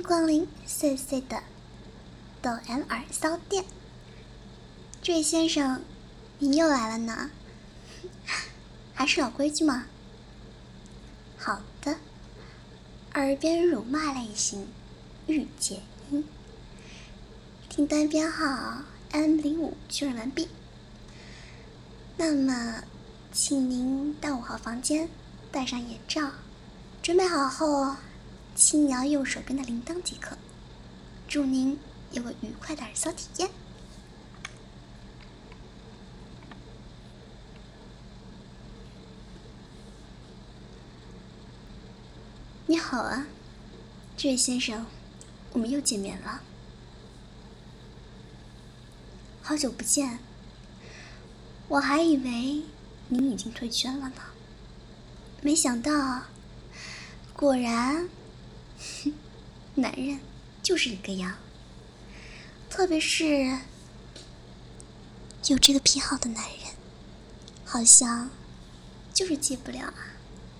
光临碎碎的抖 M 耳骚店。这位先生，您又来了呢，还是老规矩吗？好的，耳边辱骂类型，御姐音，订单编号 M05 确认完毕。那么，请您到5号房间，戴上眼罩，准备好后，轻摇右手边的铃铛即可。祝您有个愉快的耳骚体验。你好啊，这位先生，我们又见面了。好久不见，我还以为您已经退圈了呢，没想到，果然，男人就是一个样，特别是有这个癖好的男人，好像就是戒不了啊。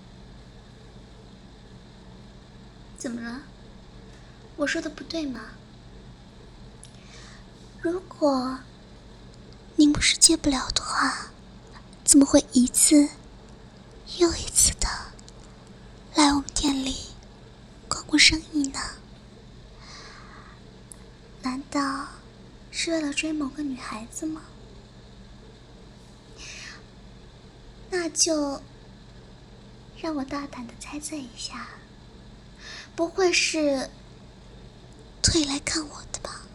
怎么了？我说的不对吗？如果您不是戒不了的话，怎么会一次又一次的来我们店里光顾生意呢？难道是为了追某个女孩子吗？那就让我大胆的猜测一下，不会是特意来看我的吧？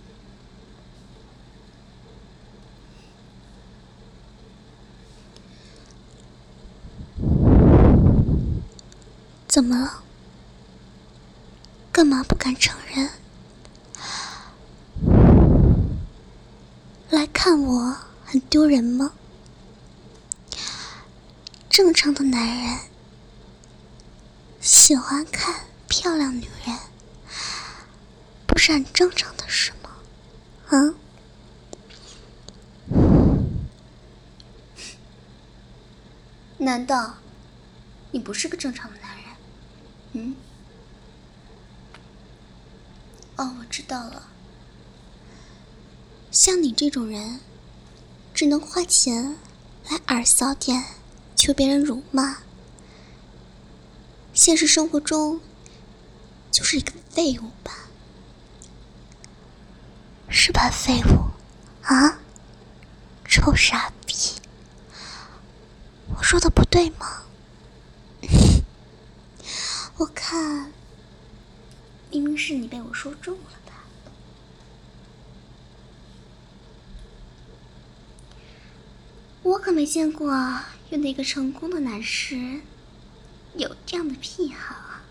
怎么了？干嘛不敢承认？来看我很丢人吗？正常的男人喜欢看漂亮女人，不是很正常的事吗？啊？难道你不是个正常的男人？嗯？哦，我知道了。像你这种人，只能花钱来耳骚店求别人辱骂，现实生活中就是一个废物吧？是吧，废物？啊？臭傻逼！我说的不对吗？我看明明是你被我说中了吧。我可没见过有哪个成功的男士有这样的癖好啊。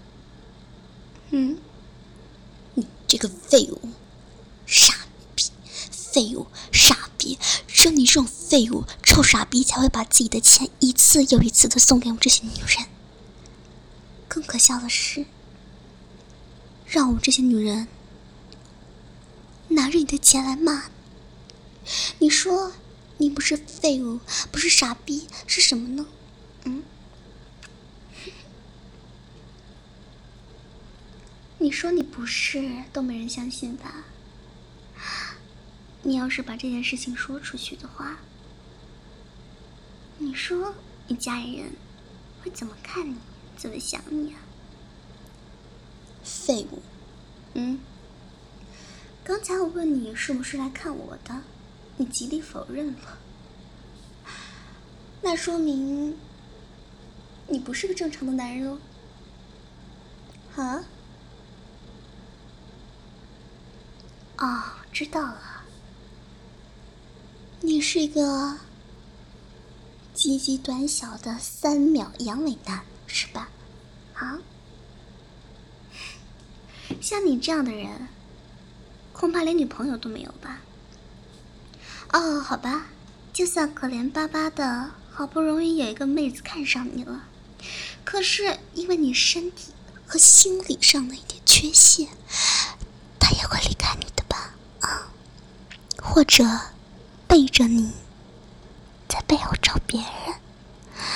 你这个废物，傻逼，废物，傻逼，只有你这种废物臭傻逼才会把自己的钱一次又一次的送给我们这些女人。 更可笑的是，让我们这些女人拿着你的钱来骂你，说你不是废物，不是傻逼，是什么呢？你说你不是都没人相信吧？你要是把这件事情说出去的话，你说你家里人会怎么看你，怎么想你啊？ 废物。 刚才我问你是不是来看我的，你极力否认了，那说明你不是个正常的男人喽。啊？哦，知道了，你是一个鸡鸡短小的3秒阳痿男是吧？啊？像你这样的人恐怕连女朋友都没有吧？哦，好吧，就算可怜巴巴的好不容易有一个妹子看上你了，可是因为你身体和心理上的一点缺陷，她也会离开你的吧？啊？或者背着你在背后找别人？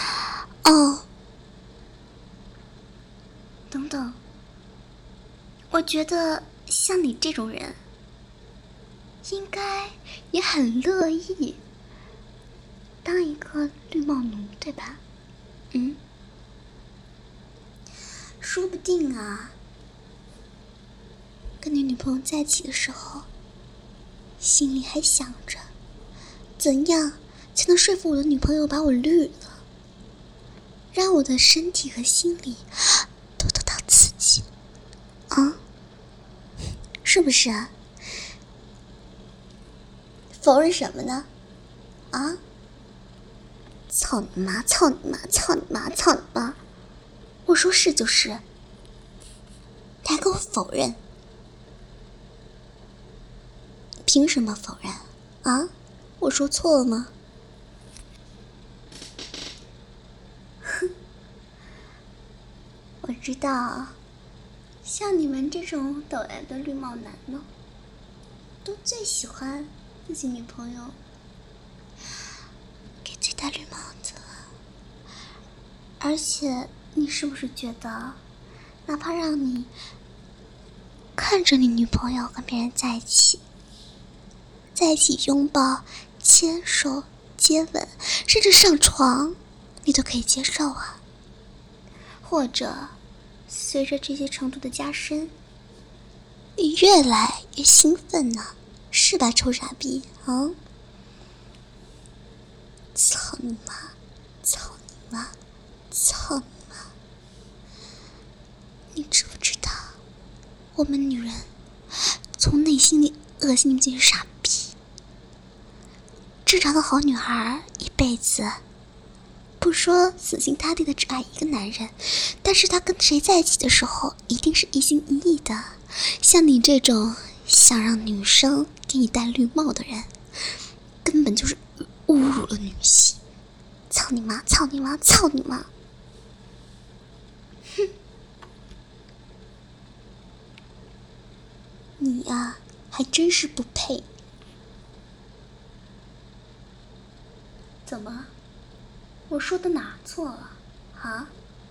哦，等等， 我觉得像你这种人，应该也很乐意当一个绿帽奴，对吧？说不定啊，跟你女朋友在一起的时候，心里还想着怎样才能说服我的女朋友把我绿了，让我的身体和心理都得到刺激啊，是不是啊？否认什么呢？啊！操你妈！操你妈！操你妈！操你妈！我说是就是，你还给我否认？凭什么否认？啊？我说错了吗？哼，我知道，像你们这种抖 M 的绿帽男呢，都最喜欢自己女朋友给自己戴绿帽子了。而且，你是不是觉得，哪怕让你看着你女朋友跟别人在一起拥抱、牵手、接吻，甚至上床，你都可以接受啊？或者，随着这些程度的加深，你越来越兴奋呢，是吧，臭傻逼啊！操你妈！操你妈！操你妈！你知不知道，我们女人从内心里恶心你们这些傻逼。正常的好女孩一辈子不说死心塌地的只爱一个男人，但是她跟谁在一起的时候一定是一心一意的。像你这种想让女生给你戴绿帽的人，根本就是侮辱了女性。操你妈！操你妈！操你妈！哼！你呀，还真是不配。怎么？我说的哪错了？啊？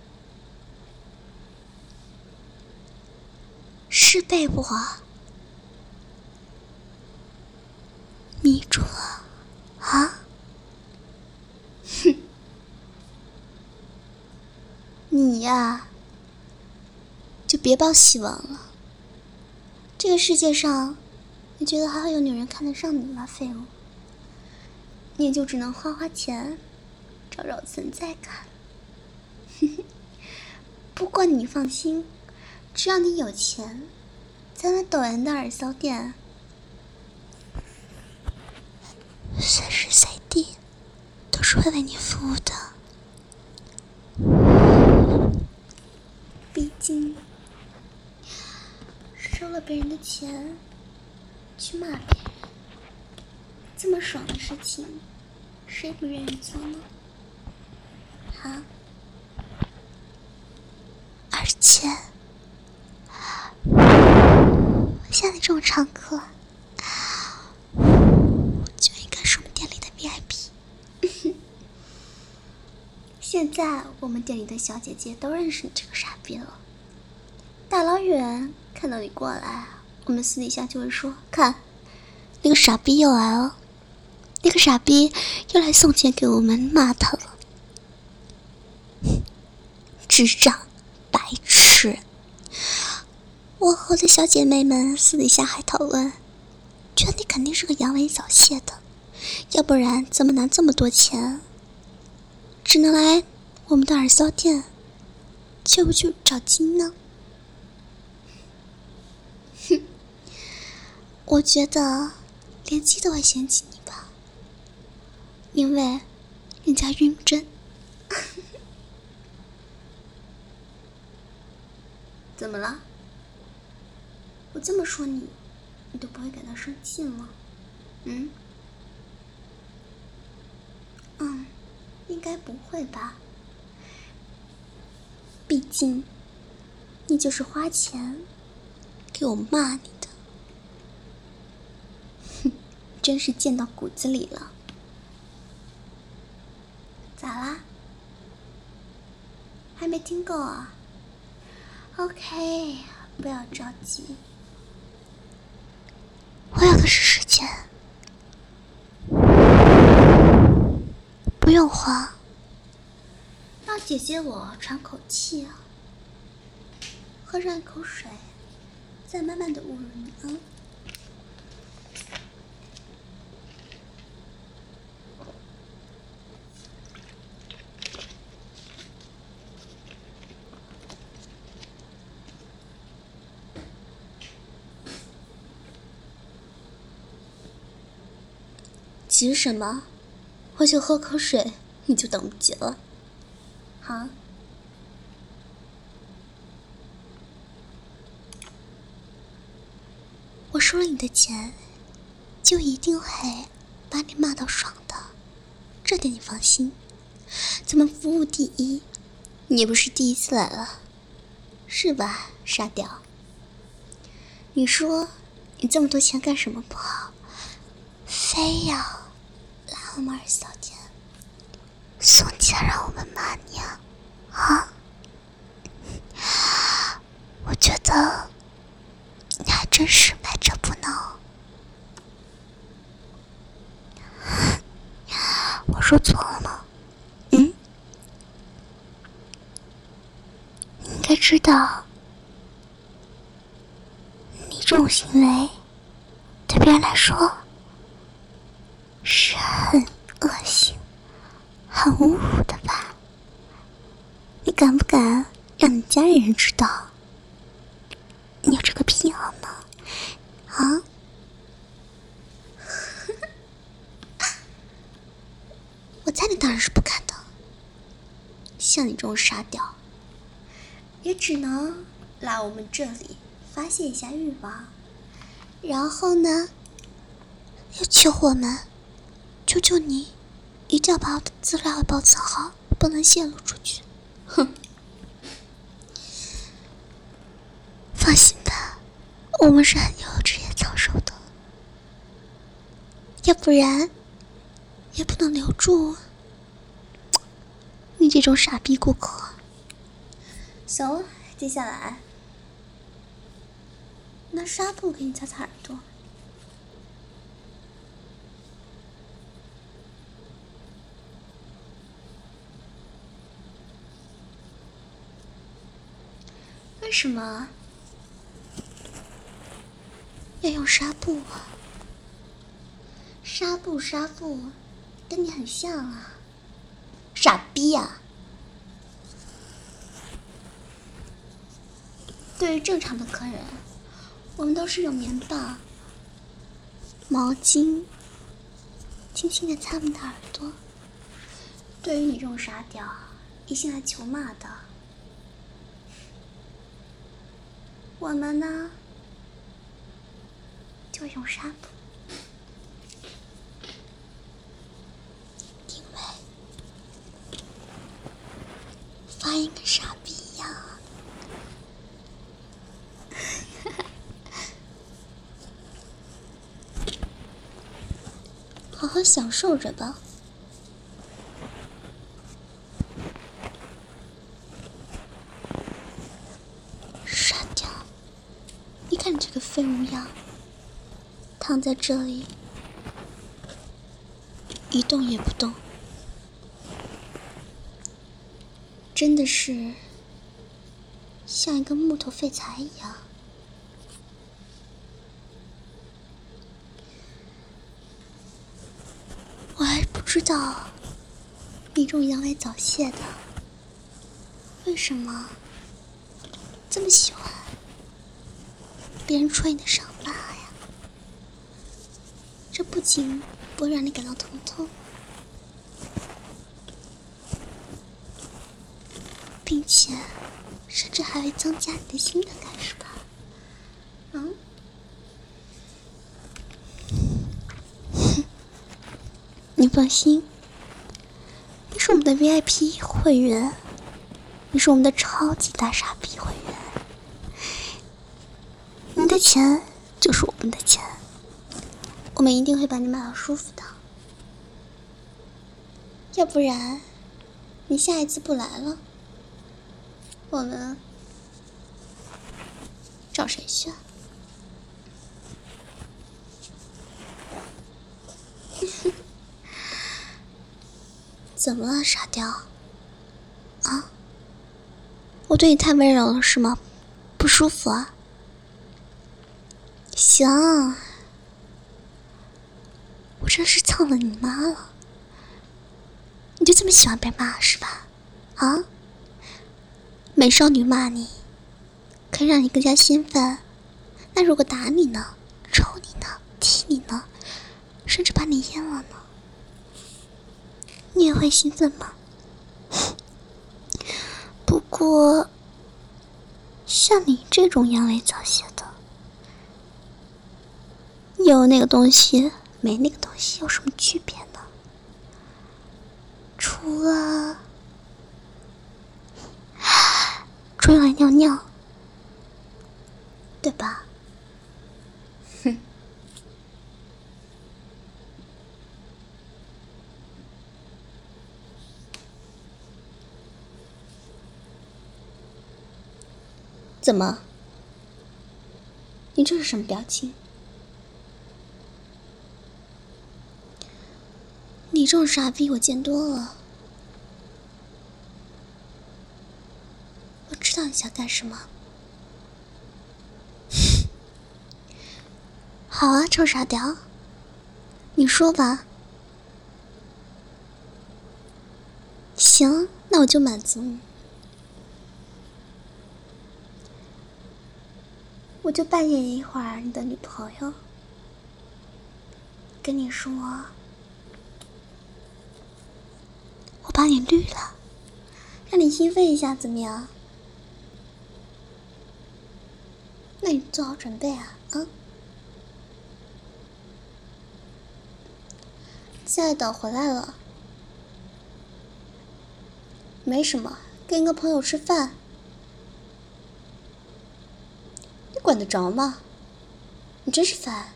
是被我迷住了啊？哼！你呀，就别抱希望了。这个世界上，你觉得还会有女人看得上你吗，废物？你也就只能花花钱，找找存在感。不过你放心，只要你有钱，咱们抖 M 的耳骚店随时随地都是会为你服务的。毕竟收了别人的钱去骂别人，这么爽的事情，谁不愿意做呢？啊！而且，像你这种常客，就应该是我们店里的 VIP。现在我们店里的小姐姐都认识你这个傻逼了，大老远看到你过来，我们私底下就会说：看，那个傻逼又来了，那个傻逼又来送钱给我们，骂他了。智障，白痴！我和我的小姐妹们私底下还讨论，觉得你肯定是个阳痿早泄的，要不然怎么拿这么多钱？只能来我们的耳骚店，就不去找金呢？哼，我觉得连鸡都会嫌弃你吧，因为人家晕针。怎么了？我这么说你，你都不会感到生气吗？应该不会吧？毕竟，你就是花钱给我骂你的。哼，真是贱到骨子里了。咋啦？还没听够啊？OK， 不要着急， 我要的是时间，不用慌。 让姐姐我喘口气啊，喝上一口水，再慢慢的误入你啊。 急什么？我就喝口水，你就等不及了。 好。 我收了你的钱，就一定会把你骂到爽的，这点你放心。咱们服务第一，你也不是第一次来了，是吧，傻屌？你说你这么多钱干什么不好，非要来我们2小店送钱让我们骂你啊？啊？我觉得你还真是百折不挠。我说错了吗？你应该知道，你这种行为对别人来说是很恶心、很侮辱的吧？你敢不敢让你家人知道你有这个癖好呢？啊？我猜你当然是不敢的。像你这种傻屌， 也只能来我们这里发泄一下欲望，然后呢， 要求我们，求求你，一定要把我的资料保存好，不能泄露出去。哼！放心吧，我们是很有职业操守的，要不然也不能留住你这种傻逼顾客。 行了，接下来拿纱布给你擦擦耳朵。为什么要用纱布啊？ 纱布，跟你很像啊， 傻逼呀！ 对于正常的客人，我们都是用棉棒、 毛巾轻轻地擦你的耳朵。 对于你这种傻屌，一心来求骂的，我们呢就用纱布。 因为发音跟傻逼一样啊。好好享受着吧。傻屌，你看你这个废物样，躺在这里一动也不动，真的是像一个木头废材一样。我还不知道你这种阳痿早泄的为什么这么喜欢别人戳你的伤疤呀？这不仅不会让你感到疼痛，并且甚至还会增加你的性感感，是吧？ 嗯， 你放心，你是我们的 VIP 会员，你是我们的超级大傻逼会员，你的钱就是我们的钱，我们一定会把你骂到舒服的。要不然你下一次不来了，我们找谁去啊？怎么了，傻雕？啊？我对你太温柔了是吗？不舒服啊？行，我真是操了你妈了！你就这么喜欢被骂是吧？啊？美少女骂你，可以让你更加兴奋。那如果打你呢？抽你呢？踢你呢？甚至把你淹了呢？你也会兴奋吗？不过，像你这种阳痿早泄的，有那个东西没那个东西有什么区别呢？除了出来尿尿，对吧？哼。怎么？你这是什么表情？你这种傻逼我见多了。我知道你想干什么。好啊，臭傻屌，你说吧。行，那我就满足你。我就扮演一会儿你的女朋友，跟你说，我把你绿了，让你兴奋一下，怎么样？那你做好准备啊，啊！亲爱的，回来了。没什么，跟一个朋友吃饭。你管得着吗？你真是烦。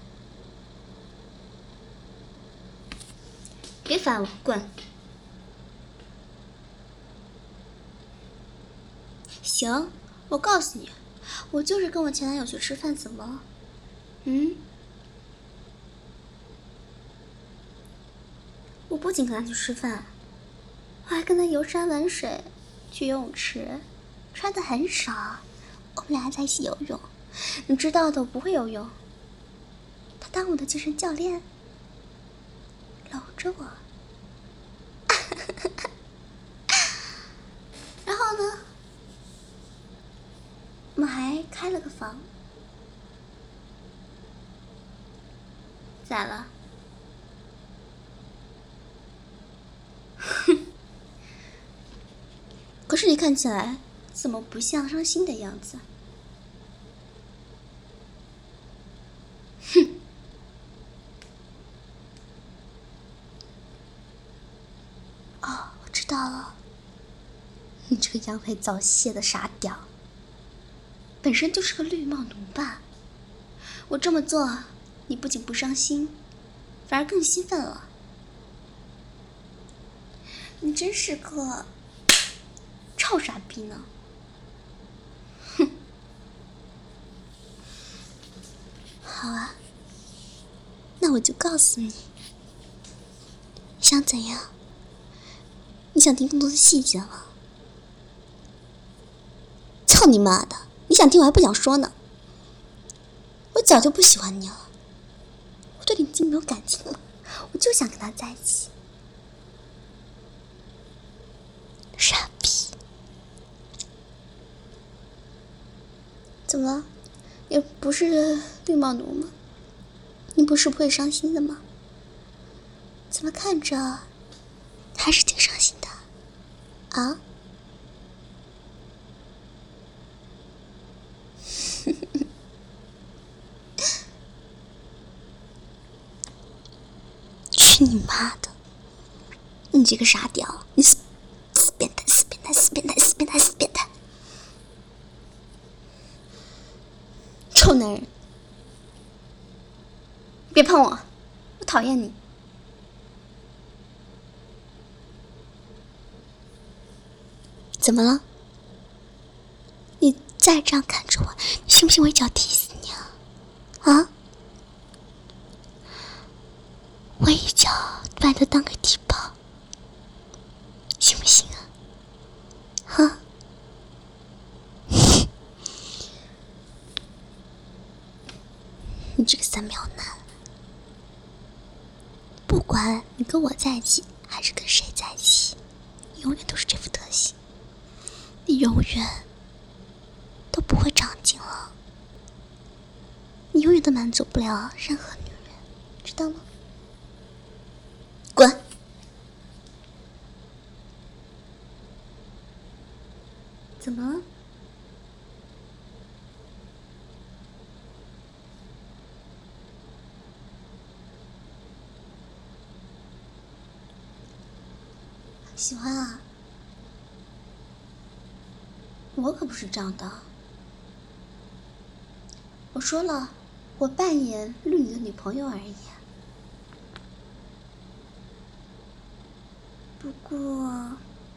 别烦我，滚。行，我告诉你，我就是跟我前男友去吃饭，怎么了？我不仅跟他去吃饭，我还跟他游山玩水，去游泳池，穿的很少，我们俩还在一起游泳。你知道的，我不会游泳，他当我的健身教练，搂着我。然后呢，我们还开了个房。咋了？可是你看起来怎么不像伤心的样子？哼！哦，我知道了，你这个阳痿早泄的傻屌，本身就是个绿帽奴吧？我这么做，你不仅不伤心，反而更兴奋了。你真是个臭傻逼呢！哼！好啊，那我就告诉你，想怎样？你想听更多的细节吗？操你妈的！你想听我还不想说呢。我早就不喜欢你了，我对你已经没有感情了，我就想跟他在一起。傻逼！怎么了？也不是绿帽奴吗？你不是不会伤心的吗？怎么看着还是挺伤心的啊？去你妈的！你这个傻屌！你死变态！死变态！死变态！死变态！死变态！臭男人！别碰我，我讨厌你。怎么了？你再这样看着我，你信不信我一脚踢死你啊？啊？我一脚把你当个地炮，行不行啊？哈？你这个3秒男，不管你跟我在一起还是跟谁在一起，你永远都是这副德行，你永远都不会长进了，你永远都满足不了任何女人，知道吗？滚！ 怎么了？喜欢啊？我可不是这样的。我说了，我扮演绿你的女朋友而已。不过，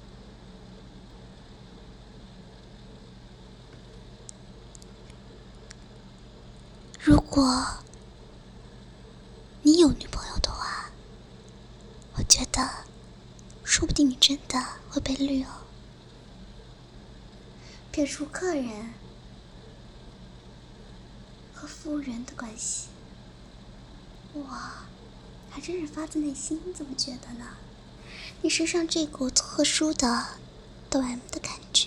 如果你有女朋友的话，我觉得说不定你真的会被绿哦。 撇除客人和服务员的关系，我还真是发自内心这么觉得呢。 你身上这股特殊的抖 M 的感觉，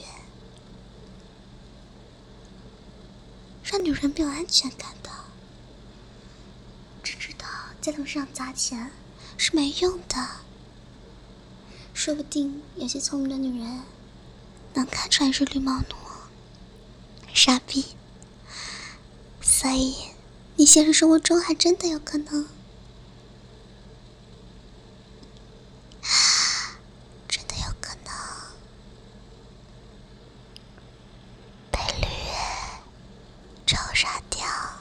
让女人没有安全感的。 只知道在路上砸钱是没用的， 说不定有些聪明的女人能看出来是绿帽奴，傻逼。所以你现实生活中还真的有可能，真的有可能被绿抽杀掉。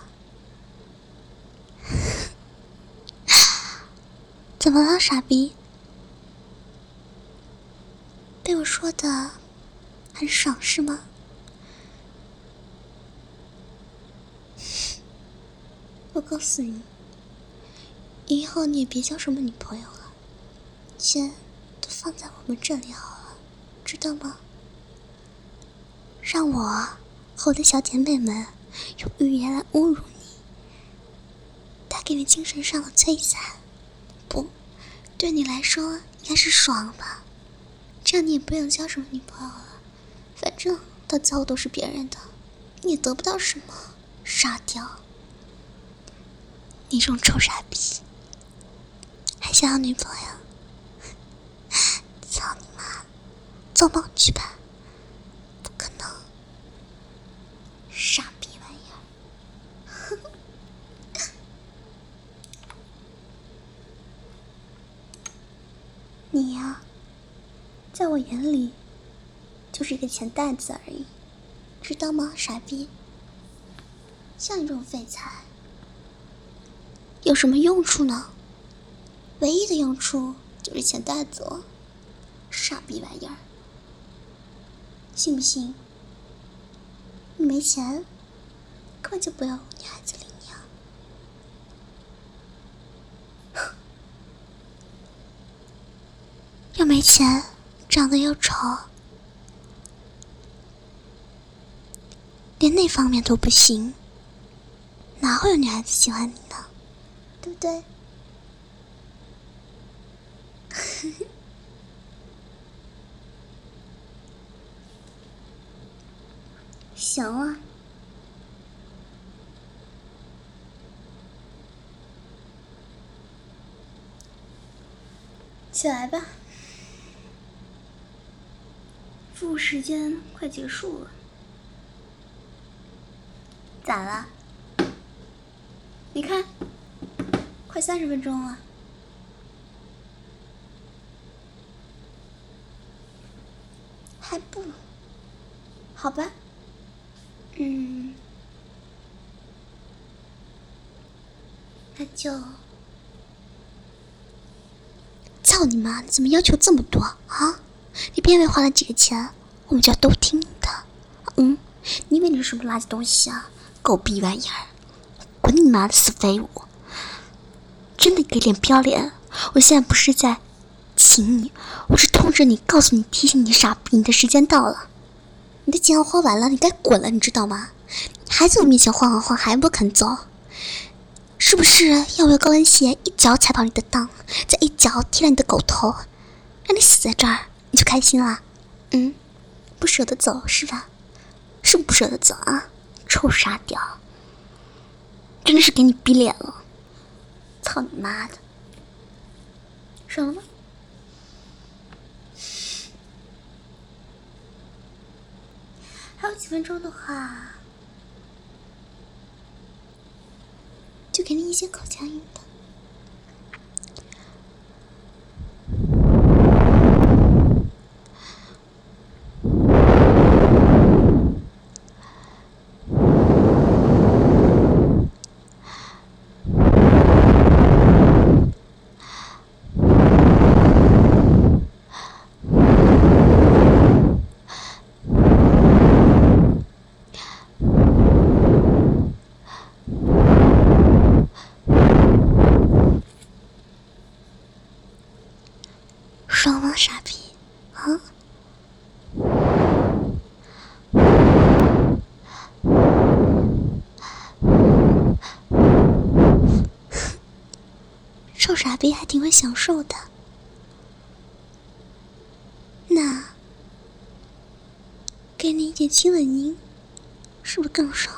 怎么了，傻逼？被我说的很爽是吗？我告诉你，以后你也别交什么女朋友了，钱都放在我们这里好了，知道吗？让我和我的小姐妹们用语言来侮辱你，带给你精神上的摧残，不，对你来说应该是爽吧？这样你也不用交什么女朋友了，反正到最后都是别人的，你也得不到什么，傻屌！你这种臭傻逼，还想要女朋友？操你妈！做梦去吧！不可能， 傻逼玩意儿！你呀，在我眼里就是一个钱袋子而已，知道吗，傻逼？像你这种废材， 有什么用处呢？ 唯一的用处就是钱袋子哦，傻逼玩意儿！信不信？你没钱，根本就不要女孩子理你啊！ 又没钱，长得又丑，连那方面都不行，哪会有女孩子喜欢你呢？ 对不对？行啊，起来吧，服务时间快结束了。咋了？你看，快30分钟了。还不？好吧。那就…… 操你妈！你怎么要求这么多啊？你别以为花了几个钱，我们就要都听你的。 你以为你是什么垃圾东西啊？狗逼玩意儿！滚你妈的死废物！真的给脸不要脸！我现在不是在请你，我是通知你，告诉你，提醒你傻逼，你的时间到了，你的钱要花完了，你该滚了，你知道吗？还在我面前晃啊晃，还不肯走？是不是要我用高跟鞋一脚踩跑你的裆，再一脚踢烂你的狗头，让你死在这儿，你就开心了？不舍得走是吧？是不舍得走啊？臭傻屌！真的是给你逼脸了！操你妈的！爽了吗？还有几分钟的话，就给你一些口腔音吧。爽吗，傻逼？啊？臭傻逼还挺会享受的。那给你一点亲吻音，是不是更爽？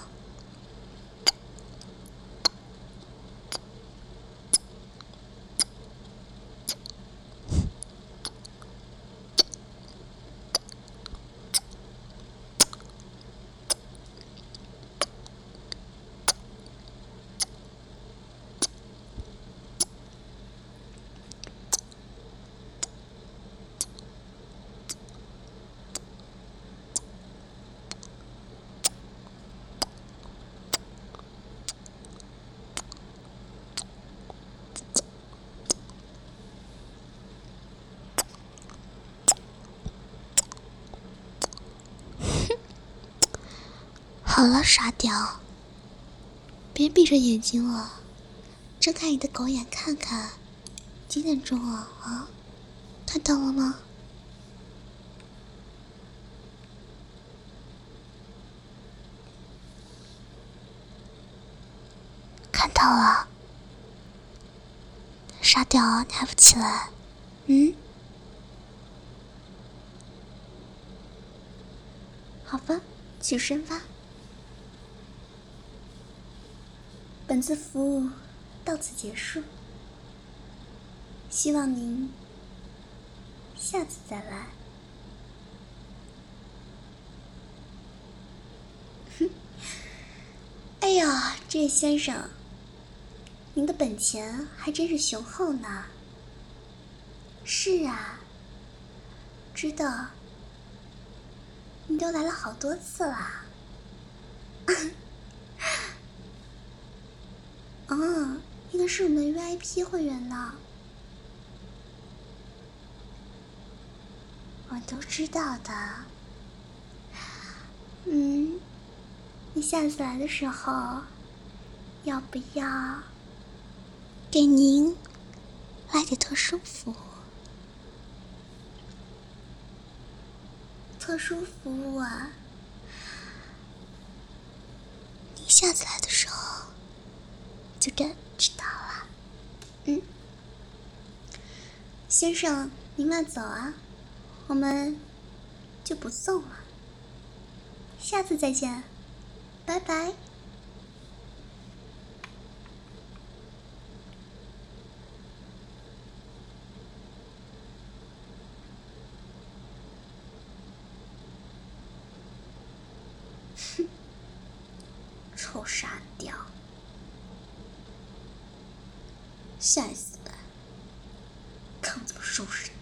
好了，傻屌，别闭着眼睛了，睁开你的狗眼看看，几点钟了啊？看到了吗？看到了，傻屌，你还不起来？好吧，起身吧。本次服务到此结束，希望您下次再来。哎呀，这位先生，您的本钱还真是雄厚呢。是啊，知道你都来了好多次啦。哦，应该是我们的 VIP 会员呢。我都知道的。你下次来的时候，要不要给您来点特殊服务？特殊服务啊？你下次来的时候就该知道了。先生，您慢走啊，我们就不送了。下次再见，拜拜。哼，臭傻屌，下一次来看我怎么收拾你。